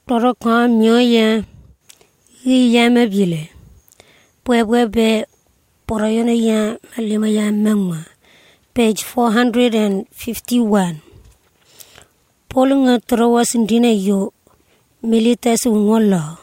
toro kwa myo ya gi ya mabile pwe be poroyona ya malima ya mengma page 451 polunga toro wasindina yo militas ngola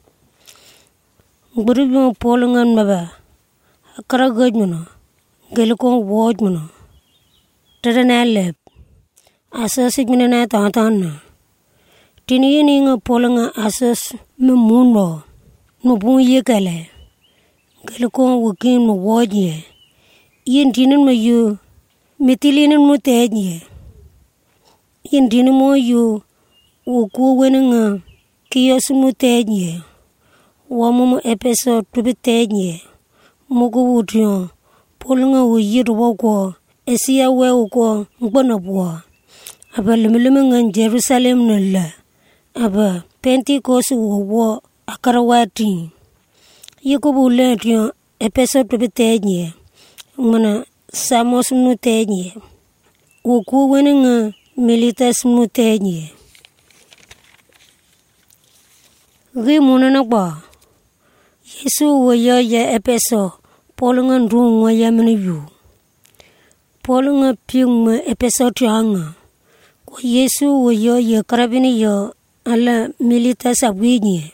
ngurubyo polunga maba akara gajmuno gelko wojmuno tadana leb asasi minana tantanna tini ni nga polunga asas memuno no bun yekale gelko wukin no wojye yin tinin ma yu metilinin mo tejye yin tinin mo yu wuku wenanga kiyos mo tejye wamu episode to be tejye mugo wutyo polunga wu yirwo ko esia we ko ngbono bo aba lumulumenga Jerusalem no la aba Pentecost wo akarawati yiko bule tyo episode to be tejye ngona samos no tejye wuku wenanga militas no tejye rimuna na ba Yesu wo ya episode polunga ndungwa ya mniyu polunga ping episode yanga ko Yesu wo ya karabini yo ala militas abwinye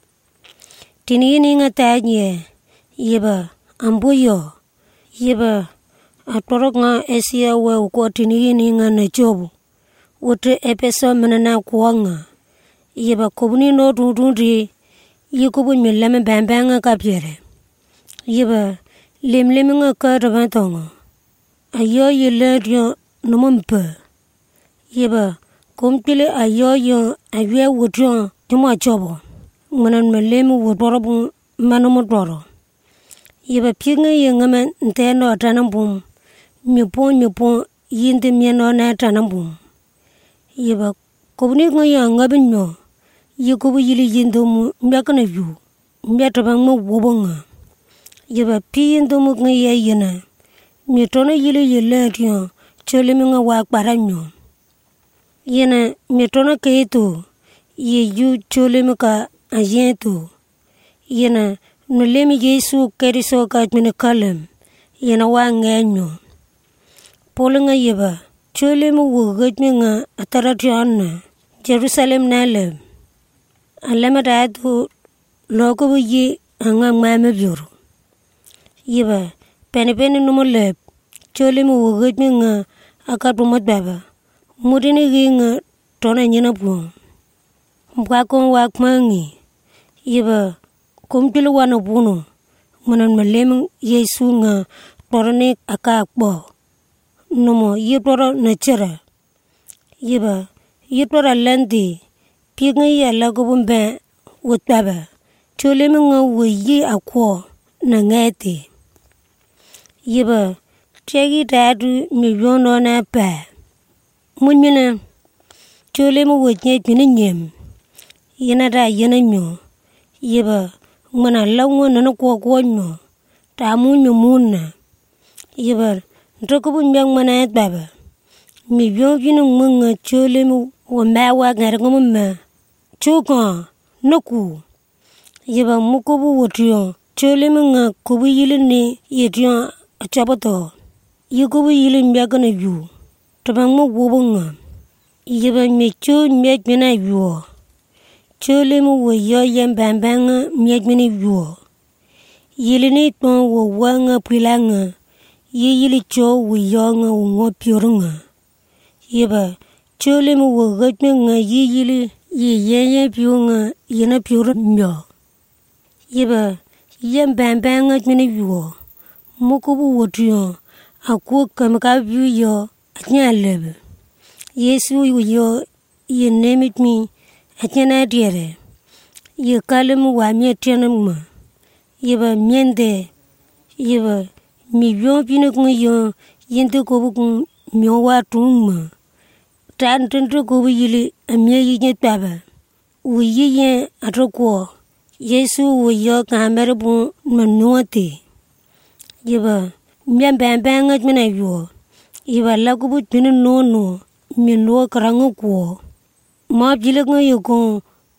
tinini nga tanye yeba ambuyo yeba atorok nga esia we ko tinini nga na jobu wote episode manana kuanga yeba kobuni no dundundi yikubu milame bambanga kapyere yeba lemlem nga ka rabatonga ayo yeledio nomompe yeba kompile ayo yo avye wudro tuma jobo manan melemu wudoro manomo doro yeba pinga yengama nteno tanambum nyupo yinde mieno na tanambum yeba kobuni nga yanga binyo yikubu yili yindomu mbakana yu mbyataba mo wobonga yeba piindomu nga yena mitona yili yeledio choleminga wa paranyo yena mitona keto yeju cholemika ajentu yena nulemi Yesu keriso ka minkalem yena wa ngenyo polunga yeba cholemu wugajminga ataratiana Jerusalem nalem alama dadu logo yi anga mama biuru yeba penipeni numolep cholemu wugajminga akadumat baba mudini ginga tona nyina bu mbakon wakmangi yeba kumpilu wana bunu manan malem Yesu nga torone akakbo nomo yitoro nachera yeba yitora landi pinga yalla go bumbe wutaba cholemu nga wuyi akwo na ngati yeba chegi dadu milyono na pa munyina cholemu wujne nyem yena da yena nyo yeba mana lawo na ko nyo ta munyo munna yeba ndoko bunyang mana baba milyon binu munga cholemu wa mawa ngarngumma chuka noku yeba mukobu wotyo cholemu nga kubu yilini yetyo achabato yikubu yilin mbagana yu tabang mo wobonga yeba mecho myagmena yu cholemu wo yo yambambanga myagmena yu yilini ton wo wanga pilanga yili cho wo yo nga wo pyorunga yeba cholemu wo gajmenga yili yeye pyunga yena pyuru myo yeba yambambanga myagmena yu mukubu wotyo aku kamka view yo anyalebe Yesu yo yenemit mi anyana diere ye kalemu wa myetenema yeba myende yeba milyon pinu yo yende ko bu myo wa tumma tan tento ko yili amye yinye taba uyiye atoko Yesu yo kamere bu manuate yeba myambambanga mina yo iba lagubu tinu no mi no karangu ko ma jile ngo yuko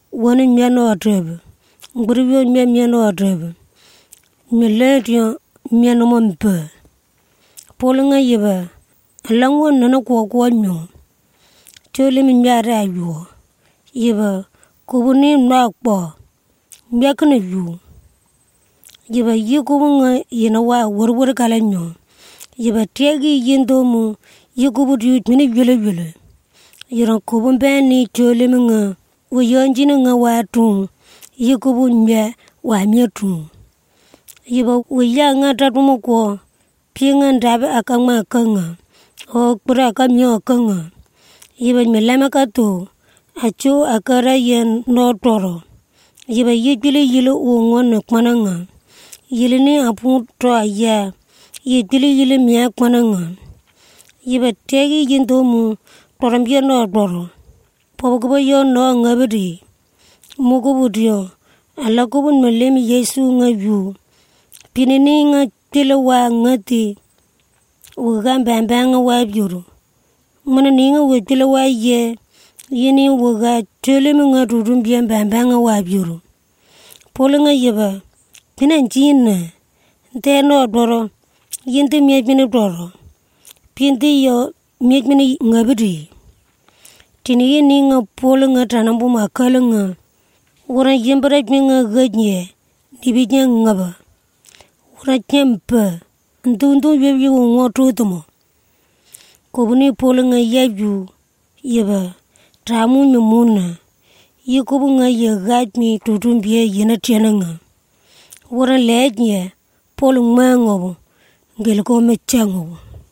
wani miano atrebe nguribyo miano atrebe miletio miano mompe polinga yeba alangwo nana kwa nyo chole mi miara ayo yeba kubuni nakpo miakna yu yeba yikubunga yina wa warwar kala nyo yeba tegi yindo mu yikubu yu mini yule yira kubun beni chole minga uyonjina nga watu yikubu mya wa myetu yeba uya nga tatumu ko pinga ndabe akama kanga o kura kamyo kanga yeba melama kato acho akara yen no toro yeba yijile yile uongona kmananga yile ni apu to aya yijile yile mya kmananga yeba tegi yindo mu torambia no toro pogo yo no ngabedi mugubudio ala kubun melemi Yesu ngayu pinini nga tile wa ngati ugamba mbanga wa byuru mana ninga wetile wa ye yini wuga tele nga dudum bien mbanga wa byuru polinga yeba pinan jinna te no doro yinte miebini doro pinti yo miebini ngabedi tini yini nga polinga tanambu makalanga ura yimbra binga ganye nibijnya ngaba ura kempa ndundu bebi ngoto tomo kobuni polinga yaju yeba tamu nyumuna yikubunga yagajmi tutumbie yena tiananga ura lejnya polunga ngobo ngelko mechango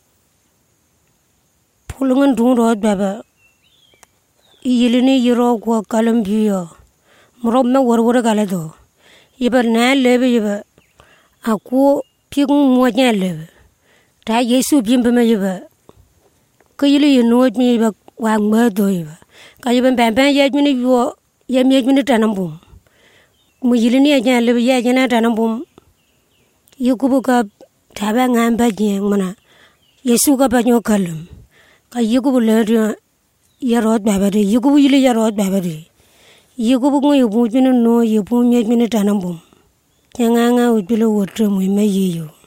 polunga ndundu baba yilini yiro kwa kalambio muro me warwara kalado yeba na lebe yeba aku ping monya lebe ta Yesu bimbe me yeba kayili yino mi yeba wa ngado yeba ka yeba bamba ya mini yo ya mi mini tanambum mu yilini ya lebe ya jana tanambum yukubu ka taba ngamba je mana Yesu ka banyo kalum ka yukubu le yarod babade yukubu yili yarod babade yukubu ngo yubu mini no yubu mi mini tanambum Nyanganga ujilo wotre mu me yeyo